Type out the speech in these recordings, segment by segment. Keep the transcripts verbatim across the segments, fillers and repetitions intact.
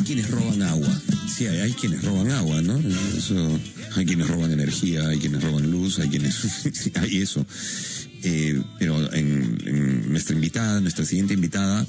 quienes roban agua. Sí, hay, hay quienes roban agua, ¿no? Eso, hay quienes roban energía, hay quienes roban luz, hay quienes... hay eso. Eh, pero en, en nuestra invitada, nuestra siguiente invitada,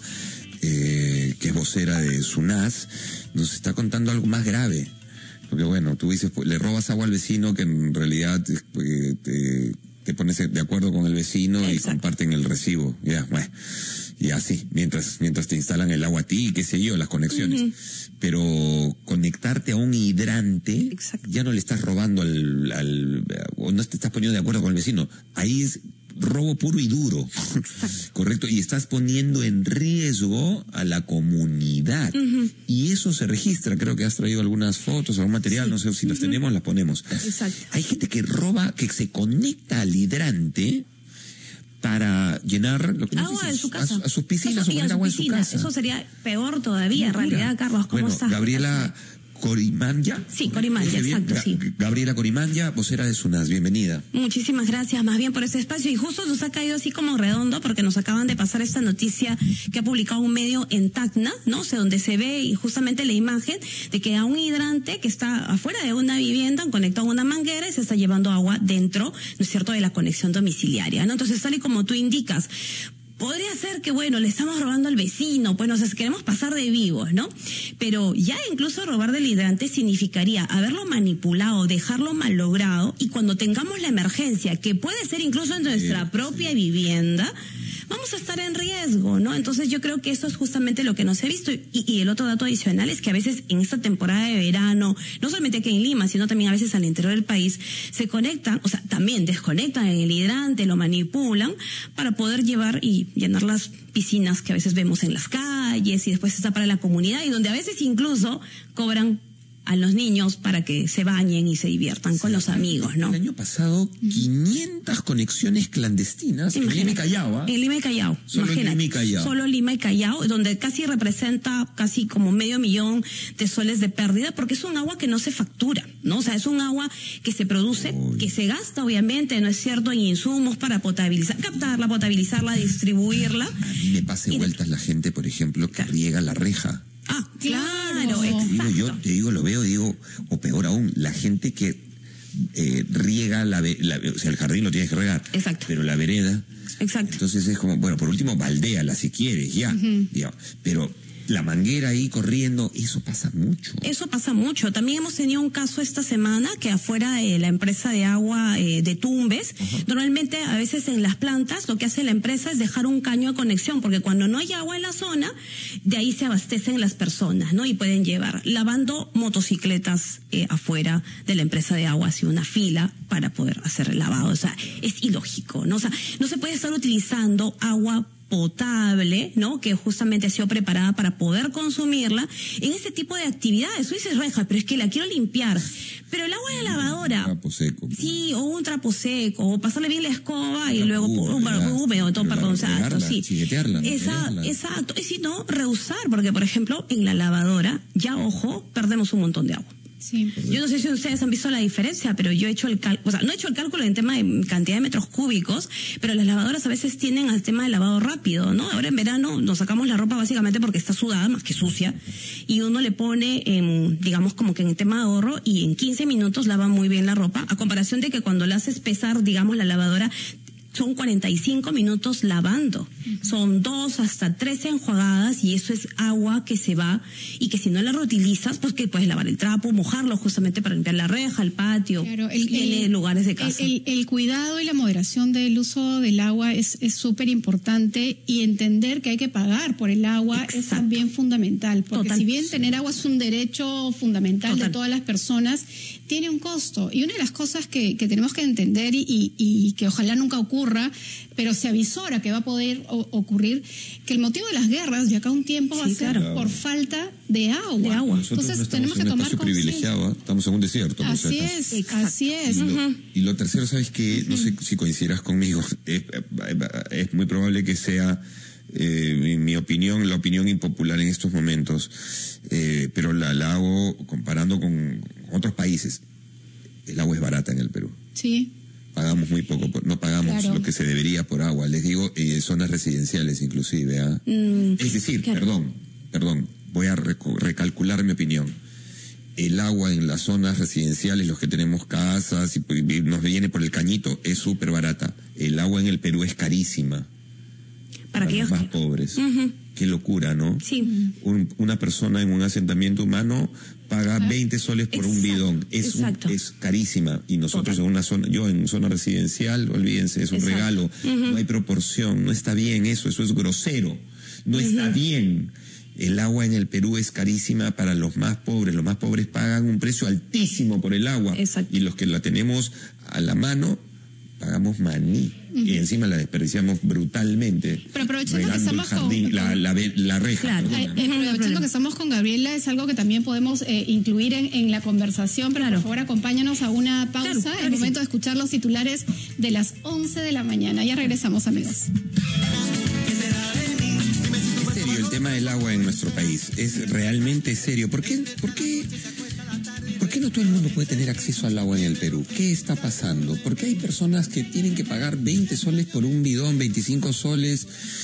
eh, que es vocera de SUNAS, nos está contando algo más grave. Porque bueno, tú dices, pues, le robas agua al vecino que en realidad eh, te, te pones de acuerdo con el vecino. Exacto. Y comparten el recibo. Ya, bueno, y así, mientras, mientras te instalan el agua a ti, qué sé yo, las conexiones. Uh-huh. Pero conectarte a un hidrante, exacto, ya no le estás robando al, al, o no te estás poniendo de acuerdo con el vecino. Ahí es robo puro y duro. Correcto. Y estás poniendo en riesgo a la comunidad. Uh-huh. Y eso se registra. Creo que has traído algunas fotos, algún material, sí, no sé si uh-huh. las tenemos, las ponemos. Exacto. Hay gente que roba, que se conecta al hidrante para llenar lo que agua en su casa, a, a sus piscinas, o poner agua en su casa. Eso sería peor todavía, en realidad, Carlos. ¿Cómo bueno, estás? Gabriela Corimanya. Sí, Corimanya, exacto, Ga- sí. Gabriela Corimanya, vocera de SUNAS, bienvenida. Muchísimas gracias, más bien por este espacio. Y justo nos ha caído así como redondo, porque nos acaban de pasar esta noticia que ha publicado un medio en Tacna, ¿no? O sea, donde se ve y justamente la imagen de que a un hidrante que está afuera de una vivienda, conectado a una manguera, y se está llevando agua dentro, ¿no es cierto?, de la conexión domiciliaria, ¿no? Entonces, tal y como tú indicas, podría ser que, bueno, le estamos robando al vecino, pues, o sea, queremos pasar de vivos, ¿no? Pero ya incluso robar del hidrante significaría haberlo manipulado, dejarlo malogrado, y cuando tengamos la emergencia, que puede ser incluso en nuestra sí, propia sí. vivienda, vamos a estar en riesgo, ¿no? Entonces yo creo que eso es justamente lo que no se ha visto. Y, y el otro dato adicional es que a veces en esta temporada de verano, no solamente aquí en Lima, sino también a veces al interior del país, se conectan, o sea, también desconectan en el hidrante, lo manipulan para poder llevar y llenar las piscinas que a veces vemos en las calles, y después está para la comunidad, y donde a veces incluso cobran a los niños para que se bañen y se diviertan, sí, con los amigos, ¿no? El año pasado, quinientas conexiones clandestinas en Lima y Callao, ¿eh? En Lima y Callao, Solo imagínate. en Lima y Callao. Solo Lima y Callao, donde casi representa casi como medio millón de soles de pérdida, porque es un agua que no se factura, ¿no? O sea, es un agua que se produce, Uy. que se gasta, obviamente, ¿no es cierto?, en insumos para potabilizar, captarla, potabilizarla, distribuirla. A mí me pasa y vueltas de... la gente, por ejemplo, que claro. riega la reja. Ah, claro, te exacto. digo, yo te digo, lo veo, digo, o peor aún, la gente que eh, riega la, la, o sea, el jardín lo tienes que regar, exacto, pero la vereda, exacto. Entonces es como, bueno, por último, baldéala si quieres, ya, uh-huh. digamos, pero la manguera ahí corriendo, eso pasa mucho. Eso pasa mucho. También hemos tenido un caso esta semana que afuera de la empresa de agua eh, de Tumbes, uh-huh. normalmente a veces en las plantas lo que hace la empresa es dejar un caño de conexión, porque cuando no hay agua en la zona, de ahí se abastecen las personas, ¿no? Y pueden llevar lavando motocicletas eh, afuera de la empresa de agua, así una fila para poder hacer el lavado. O sea, es ilógico, ¿no? O sea, no se puede estar utilizando agua potable, ¿no?, que justamente ha sido preparada para poder consumirla en este tipo de actividades. Tú dices, Reja, pero es que la quiero limpiar. Pero el agua de la lavadora. Un trapo seco. Sí, o un trapo seco, o pasarle bien la escoba y Pero luego húmedo, un barro húmedo, todo, perdón, exacto, sí. Chiquetearla, ¿no? Esa, exacto. Y si no, rehusar, porque por ejemplo, en la lavadora, ya ojo, perdemos un montón de agua. Sí. Yo no sé si ustedes han visto la diferencia, pero yo he hecho el cálculo, o sea, no he hecho el cálculo en tema de cantidad de metros cúbicos, pero las lavadoras a veces tienen el tema de lavado rápido, ¿no? Ahora en verano nos sacamos la ropa básicamente porque está sudada, más que sucia, y uno le pone, en, digamos, como que en el tema de ahorro, y en quince minutos lava muy bien la ropa, a comparación de que cuando la haces pesar, digamos, la lavadora, son cuarenta y cinco minutos lavando. Uh-huh. Son dos hasta tres enjuagadas, y eso es agua que se va, y que si no la reutilizas, pues que puedes lavar el trapo, mojarlo justamente para limpiar la reja, el patio, claro, el, y en lugares de casa. El, el, el cuidado y la moderación del uso del agua es es súper importante, y entender que hay que pagar por el agua. Exacto. Es también fundamental, porque Total. si bien tener agua es un derecho fundamental Total. de todas las personas, tiene un costo. Y una de las cosas que, que tenemos que entender, y, y, y que ojalá nunca ocurra, pero se avisora que va a poder o, ocurrir, que el motivo de las guerras de acá a un tiempo sí, va a ser claro. por falta de agua. De agua. Nosotros Entonces no tenemos que en un tomar espacio privilegiado, ¿eh? Estamos en un desierto. Así es, Exacto. así es. Y lo, uh-huh. y lo tercero, ¿sabes qué? No sé si coincidirás conmigo, es, es muy probable que sea eh, mi, mi opinión, la opinión impopular en estos momentos, eh, pero la, la hago comparando con otros países. El agua es barata en el Perú. Sí. Pagamos muy poco, no pagamos claro. lo que se debería por agua, les digo, eh, zonas residenciales inclusive, ¿eh? mm, es decir, claro. perdón, perdón, voy a recalcular mi opinión. El agua en las zonas residenciales, los que tenemos casas y nos viene por el cañito, es súper barata. El agua en el Perú es carísima. Para, para los más pobres. Uh-huh. Qué locura, ¿no? Sí. Un, una persona en un asentamiento humano paga veinte soles por Exacto. un bidón. Es, un, es carísima. Y nosotros Total. en una zona, yo en zona residencial, olvídense, es un Exacto. regalo. Uh-huh. No hay proporción, no está bien eso, eso es grosero. No uh-huh. está bien. El agua en el Perú es carísima para los más pobres. Los más pobres pagan un precio altísimo por el agua. Exacto. Y los que la tenemos a la mano, pagamos maní. Uh-huh. Y encima la desperdiciamos brutalmente. Pero aprovechando que estamos jardín, con... La, la, la, la reja. Claro. Eh, eh, aprovechando que estamos con Gabriela, es algo que también podemos eh, incluir en, en la conversación. Pero claro. por favor, acompáñanos a una pausa. Claro, claro, el momento sí. de escuchar los titulares de las once de la mañana. Ya regresamos, amigos. El tema del agua en nuestro país es realmente serio. ¿Por qué, por qué, por qué no todo el mundo puede tener acceso al agua en el Perú? ¿Qué está pasando? ¿Por qué hay personas que tienen que pagar veinte soles por un bidón, veinticinco soles?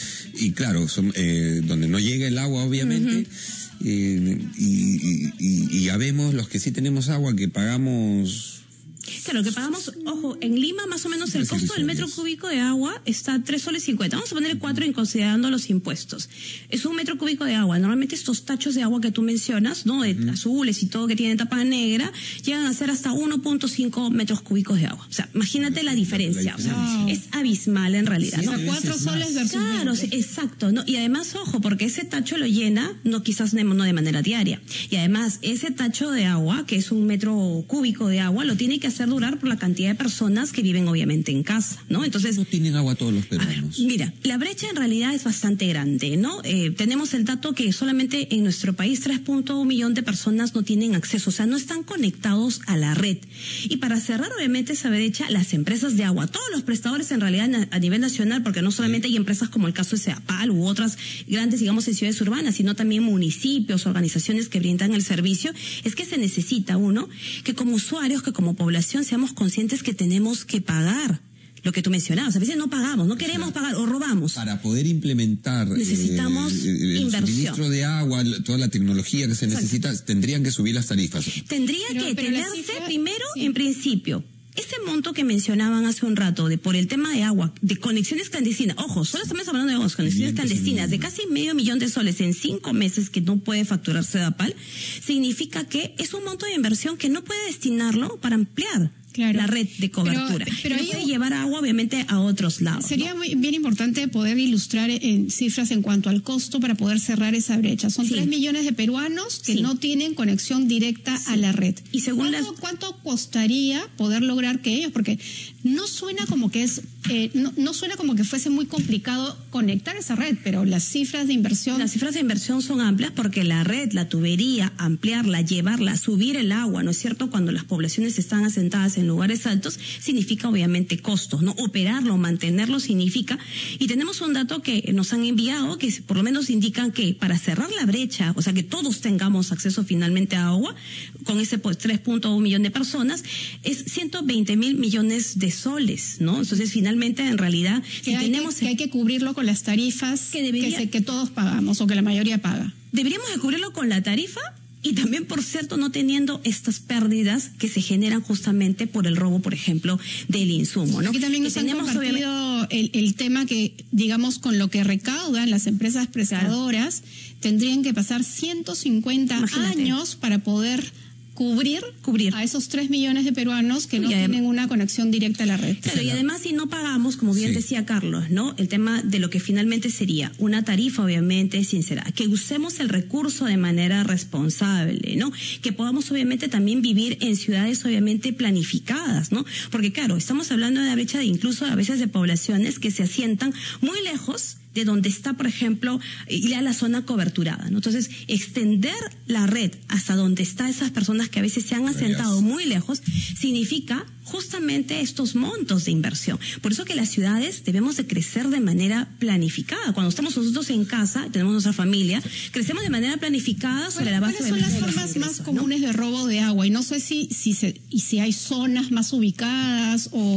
Y claro, son, eh, donde no llega el agua, obviamente. Uh-huh. eh, y, y, y, y ya vemos los que sí tenemos agua que pagamos... Claro, que pagamos, ojo, en Lima más o menos el costo del metro cúbico de agua está a tres soles cincuenta. Vamos a ponerle cuatro en considerando los impuestos. Es un metro cúbico de agua. Normalmente estos tachos de agua que tú mencionas, ¿no? De mm. azules y todo que tienen tapa negra, llegan a ser hasta uno punto cinco metros cúbicos de agua. O sea, imagínate la diferencia. La diferencia. O sea, wow. es abismal en realidad, sí, ¿no? cuatro soles versus Claro, sí, exacto, ¿no? Y además, ojo, porque ese tacho lo llena, no quizás no de manera diaria. Y además, ese tacho de agua, que es un metro cúbico de agua, lo tiene que hacer durar por la cantidad de personas que viven obviamente en casa, ¿no? Entonces, no tienen agua todos los peruanos. Ver, mira, la brecha en realidad es bastante grande, ¿no? Eh, tenemos el dato que solamente en nuestro país tres punto uno millón de personas no tienen acceso, o sea, no están conectados a la red. Y para cerrar obviamente esa brecha, las empresas de agua, todos los prestadores en realidad a nivel nacional, porque no solamente hay empresas como el caso de Ceapal u otras grandes, digamos, en ciudades urbanas, sino también municipios, organizaciones que brindan el servicio, es que se necesita, uno, que como usuarios, que como población seamos conscientes que tenemos que pagar lo que tú mencionabas. A veces no pagamos, no queremos pagar o robamos. Para poder implementar necesitamos eh, el, el inversión. suministro de agua, toda la tecnología que se necesita, Exacto. tendrían que subir las tarifas. Tendría pero, que pero tenerse cifra, primero, sí. en principio, ese monto que mencionaban hace un rato de por el tema de agua, de conexiones clandestinas, ojo, solo estamos hablando de dos conexiones clandestinas, de casi medio millón de soles en cinco meses que no puede facturarse Ceapal, significa que es un monto de inversión que no puede destinarlo para ampliar Claro. la red de cobertura. Pero, pero hay que llevar agua, obviamente, a otros lados. Sería ¿no? muy bien importante poder ilustrar en cifras en cuanto al costo para poder cerrar esa brecha. Son sí. tres millones de peruanos que sí. no tienen conexión directa sí. a la red. Y según ¿Cuánto, las... ¿Cuánto costaría poder lograr que ellos? Porque no suena como que es, eh, no, no suena como que fuese muy complicado conectar esa red, pero las cifras de inversión. Las cifras de inversión son amplias porque la red, la tubería, ampliarla, llevarla, subir el agua, ¿no es cierto? Cuando las poblaciones están asentadas en lugares altos, significa obviamente costos, ¿no? Operarlo, mantenerlo significa, y tenemos un dato que nos han enviado que por lo menos indican que para cerrar la brecha, o sea que todos tengamos acceso finalmente a agua, con ese pues tres punto uno millón de personas, es ciento veinte mil millones de soles, ¿no? Entonces finalmente en realidad, que si hay tenemos... Que, que hay que cubrirlo con las tarifas que, debería, que, se, que todos pagamos o que la mayoría paga. Deberíamos de cubrirlo con la tarifa. Y también, por cierto, no teniendo estas pérdidas que se generan justamente por el robo, por ejemplo, del insumo, ¿no? Aquí también nos han compartido el, el tema que, digamos, con lo que recaudan las empresas prestadoras, claro. tendrían que pasar ciento cincuenta Imagínate. años para poder cubrir, cubrir a esos tres millones de peruanos que no además, tienen una conexión directa a la red. Claro, y además si no pagamos, como bien sí. decía Carlos, ¿no? El tema de lo que finalmente sería una tarifa, obviamente, sincera, que usemos el recurso de manera responsable, ¿no? Que podamos, obviamente, también vivir en ciudades, obviamente, planificadas, ¿no? Porque, claro, estamos hablando de la brecha de incluso a veces de poblaciones que se asientan muy lejos de donde está, por ejemplo, ya la zona coberturada, ¿no? Entonces, extender la red hasta donde están esas personas que a veces se han asentado muy lejos, significa justamente estos montos de inversión. Por eso que las ciudades debemos de crecer de manera planificada. Cuando estamos nosotros en casa, tenemos nuestra familia, crecemos de manera planificada sobre la base de ¿Cuáles son las formas más comunes de robo de agua? Y no sé si, si, se, y si hay zonas más ubicadas o...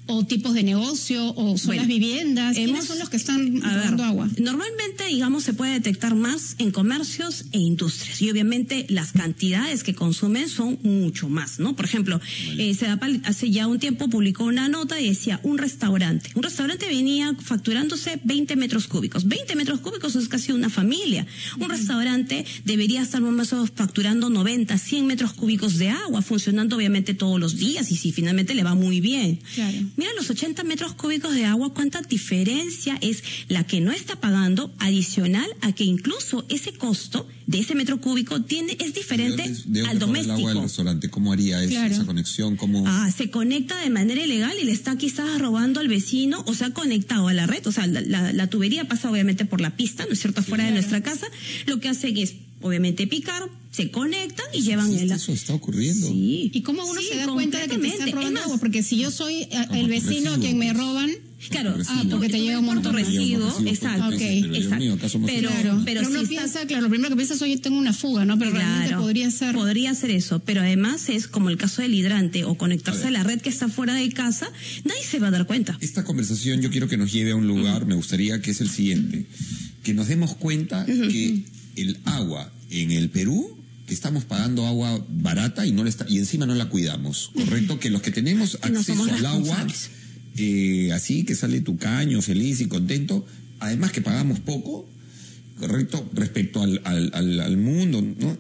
o tipos de negocio o son Bueno, las viviendas? ¿Quiénes hemos- son los que están A ver, robando agua? Normalmente, digamos, se puede detectar más en comercios e industrias. Y obviamente las cantidades que consumen son mucho más, ¿no? Por ejemplo, eh, Sedapal hace ya un tiempo publicó una nota y decía un restaurante. Un restaurante venía facturándose veinte metros cúbicos. veinte metros cúbicos es casi una familia. Un restaurante debería estar más o menos facturando noventa, cien metros cúbicos de agua, funcionando obviamente todos los días y si finalmente le va muy bien. Claro. Mira los ochenta metros cúbicos de agua, cuánta diferencia es la que no está pagando, adicional a que incluso ese costo de ese metro cúbico tiene es diferente ¿De dónde- de dónde al corre el agua del doméstico. restaurante? ¿Cómo haría eso, Claro. esa conexión? ¿Cómo? Ah, se conecta de manera ilegal y le está quizás robando al vecino o se ha conectado a la red. O sea, la, la, la tubería pasa obviamente por la pista, ¿no es cierto?, fuera de nuestra casa. Lo que hacen es, obviamente, picar, se conectan y llevan ¿Existe el eso está ocurriendo? Sí. ¿Y cómo uno Sí, se da cuenta de que te están completamente. robando Es más, agua? Porque si yo soy eh, Como el tu vecino a recibo, quien me pues. roban, Claro, Recibo. ah, porque te llega un por tu montón. recibo, Recibo por exacto, tu Ok. casa, pero Dios exacto. mío, ¿acaso somos Pero, iguales? claro, pero pero uno si piensa, estás- claro, lo primero que piensas, oye, tengo una fuga, ¿no? Pero realmente Claro, podría ser... podría ser eso, pero además es como el caso del hidrante o conectarse A a, ver. la red que está fuera de casa, nadie se va a dar cuenta. Esta conversación yo quiero que nos lleve a un lugar, me gustaría que es el siguiente, que nos demos cuenta que el agua en el Perú, que estamos pagando agua barata y no le está, y encima no la cuidamos, ¿correcto? Que los que tenemos Que no acceso somos al agua, responsables. eh, así que sale tu caño feliz y contento, además que pagamos poco, ¿correcto? Respecto al, al, al, al mundo, ¿no?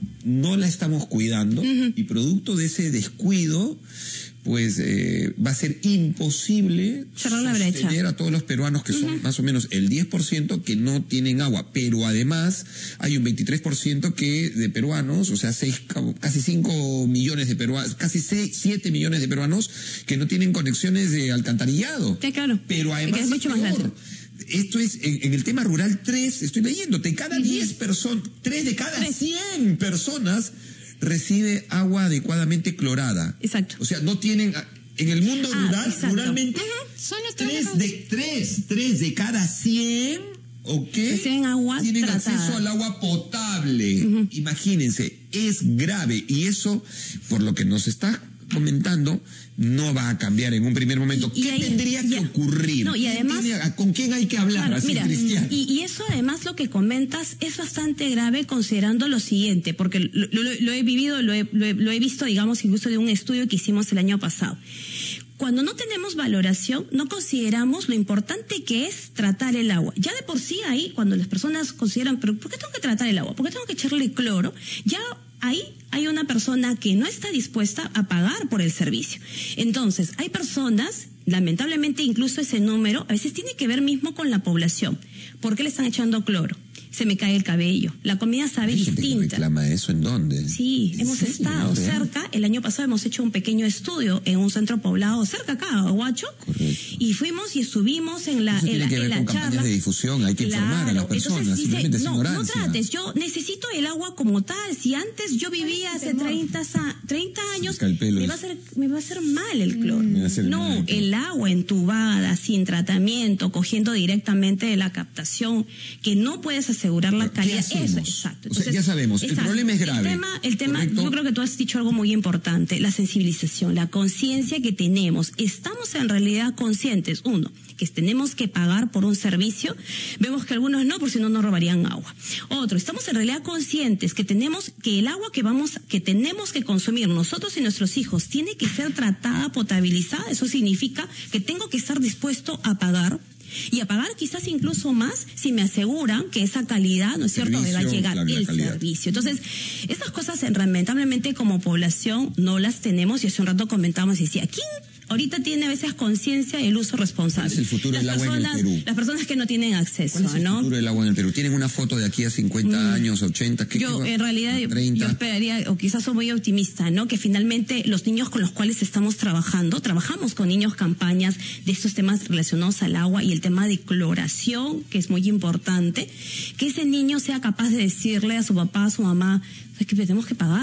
No la estamos cuidando y producto de ese descuido, pues eh, va a ser imposible Cerrar la brecha. sostener a todos los peruanos que son más o menos el diez por ciento que no tienen agua, pero además hay un veintitrés por ciento que de peruanos, o sea, seis, casi cinco millones de peruanos, casi seis, siete millones de peruanos que no tienen conexiones de alcantarillado. Sí, claro. Pero además Que es mucho más peor. grande. Esto es, en, en el tema rural, tres, estoy leyendo, de cada diez personas, tres de cada Tres. cien personas recibe agua adecuadamente clorada. Exacto. O sea, no tienen, en el mundo Ah, rural, exacto. ruralmente, Solo tres tres de de, tres, tres de cada cien, ¿ok? Reciben agua Tienen tratada. acceso al agua potable. Imagínense, es grave y eso, por lo que nos está comentando, no va a cambiar en un primer momento. Y- y ¿Qué ahí- tendría que ya. ocurrir? No, y ¿Quién además- tiene- ¿Con quién hay que hablar? Claro, así, mira, Cristiano. y, y eso además lo que comentas es bastante grave considerando lo siguiente, porque lo, lo- lo he vivido, lo he, lo he- lo he visto, digamos, incluso de un estudio que hicimos el año pasado. Cuando no tenemos valoración, no consideramos lo importante que es tratar el agua. Ya de por sí ahí, cuando las personas consideran, pero ¿por qué tengo que tratar el agua? ¿Por qué tengo que echarle cloro? Ya ahí hay una persona que no está dispuesta a pagar por el servicio. Entonces, hay personas, lamentablemente incluso ese número, a veces tiene que ver mismo con la población. ¿Por qué le están echando cloro? Se me cae el cabello, la comida sabe ¿Hay gente que distinta. reclama eso en dónde? Sí, ¿En hemos serio? estado ¿Real? cerca. El año pasado hemos hecho un pequeño estudio en un centro poblado cerca acá, Aguacho, Correcto. y fuimos y estuvimos en la, Eso en tiene la, que en ver la con charla. campañas de difusión, hay que informar a las Claro, personas, entonces dice, simplemente es no, no ignorancia. trates, yo necesito el agua como tal. Si antes yo vivía hace treinta, sa- treinta años, Seca el pelo me y- va a hacer, me va a hacer mal el cloro. Me va a hacer mal No, el cloro. el agua entubada, sin tratamiento, cogiendo directamente de la captación, que no puedes asegurar la Pero, ¿qué calidad. hacemos? Eso, exacto. O sea, ya sabemos, el problema es grave, El tema, el tema ¿correcto? yo creo que tú has dicho algo muy importante, la sensibilización, la conciencia que tenemos. Estamos en realidad conscientes, uno, que tenemos que pagar por un servicio. Vemos que algunos no, por si no nos robarían agua. Otro, estamos en realidad conscientes que tenemos que el agua que vamos, que tenemos que consumir nosotros y nuestros hijos tiene que ser tratada, potabilizada. Eso significa que tengo que estar dispuesto a pagar. Y a pagar quizás incluso más si me aseguran que esa calidad, ¿no es cierto?, me va a Servicio, llegar claro, la el calidad. servicio. Entonces, estas cosas en- lamentablemente como población no las tenemos y hace un rato comentábamos y decía, ¿quién ahorita tiene a veces conciencia del uso responsable? ¿Cuál es el futuro las del agua en el personas, Perú? Las personas que no tienen acceso, ¿Cuál es el ¿no? futuro del agua en el Perú? ¿Tienen una foto de aquí a cincuenta años, ochenta? ¿Qué, Yo, qué va? en realidad, treinta. yo esperaría, o quizás soy muy optimista, ¿no? Que finalmente los niños con los cuales estamos trabajando, trabajamos con niños campañas de estos temas relacionados al agua y el tema de cloración, que es muy importante, que ese niño sea capaz de decirle a su papá, a su mamá, es que tenemos que pagar.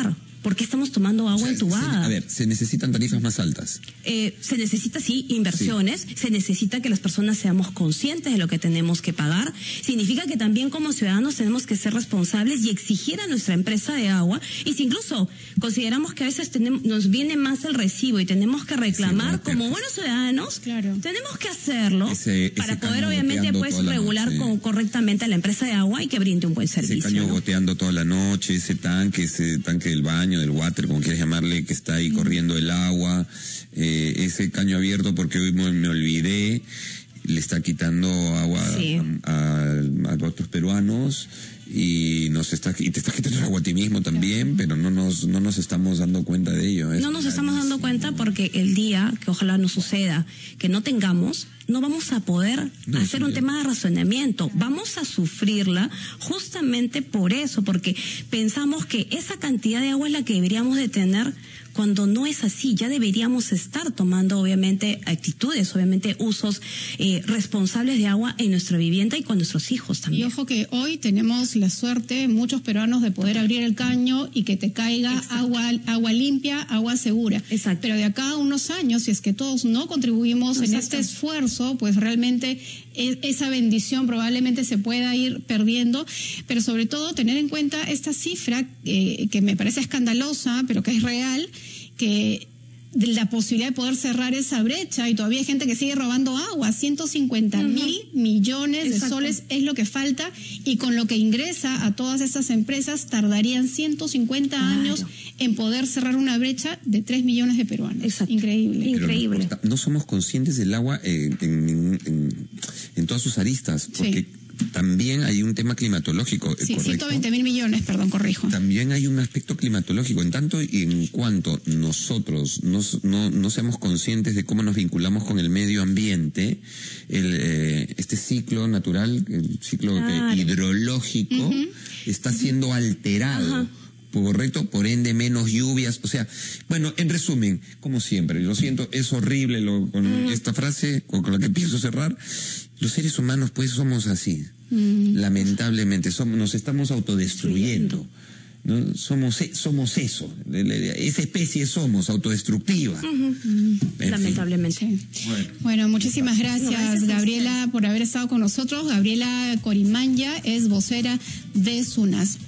¿por qué estamos tomando agua o sea, entubada? Se, a ver, se necesitan tarifas más altas. Eh, se necesita, sí, inversiones, sí. Se necesita que las personas seamos conscientes de lo que tenemos que pagar. Significa que también como ciudadanos tenemos que ser responsables y exigir a nuestra empresa de agua. Y si incluso consideramos que a veces tenemos, nos viene más el recibo y tenemos que reclamar, sí, como buenos ciudadanos, claro. Tenemos que hacerlo ese, ese para poder obviamente pues regular con, correctamente a la empresa de agua y que brinde un buen servicio. Ese caño ¿no? goteando toda la noche, ese tanque, ese tanque del baño, del water, como quieras llamarle, que está ahí mm. corriendo el agua, eh, ese caño abierto porque hoy me, me olvidé, le está quitando agua sí. a, a, a otros peruanos y nos está y te estás quitando el agua a ti mismo también, pero no nos no nos estamos dando cuenta de ello. Es no nos estamos dando cuenta porque el día que ojalá no suceda, que no tengamos, no vamos a poder no, hacer sí, un ya. tema de razonamiento. Vamos a sufrirla justamente por eso, porque pensamos que esa cantidad de agua es la que deberíamos de tener cuando no es así. Ya deberíamos estar tomando, obviamente, actitudes, obviamente, usos eh, responsables de agua en nuestra vivienda y con nuestros hijos también. Y ojo que hoy tenemos la suerte, muchos peruanos, de poder abrir el caño y que te caiga agua, agua limpia, agua segura. Exacto. Pero de acá a unos años, si es que todos no contribuimos Exacto. en este esfuerzo, pues realmente es, esa bendición probablemente se pueda ir perdiendo. Pero sobre todo tener en cuenta esta cifra eh, que me parece escandalosa, pero que es real, que de la posibilidad de poder cerrar esa brecha, y todavía hay gente que sigue robando agua. ciento cincuenta uh-huh. mil millones Exacto. de soles es lo que falta, y con lo que ingresa a todas estas empresas tardarían ciento cincuenta claro. años en poder cerrar una brecha de tres millones de peruanos. Exacto. Increíble. Pero Increíble. No, no somos conscientes del agua en, en, en, en todas sus aristas, porque sí. también hay un tema climatológico. Sí, ¿correcto? ciento veinte mil millones, perdón, corrijo. También hay un aspecto climatológico, en tanto y en cuanto nosotros no, no, no seamos conscientes de cómo nos vinculamos con el medio ambiente, el, eh, este ciclo natural, el ciclo claro. eh, hidrológico, uh-huh. está siendo alterado. Uh-huh. Correcto, por ende menos lluvias, o sea, bueno, en resumen, como siempre, lo siento, es horrible lo, con mm. esta frase con, con la que pienso cerrar, los seres humanos pues somos así, mm. lamentablemente, somos, nos estamos autodestruyendo, ¿no? Somos, somos eso, esa especie somos, autodestructiva. Uh-huh. Lamentablemente. Sí. Bueno. bueno, muchísimas gracias, gracias Gabriela, por haber estado con nosotros. Gabriela Corimanya es vocera de SUNAS.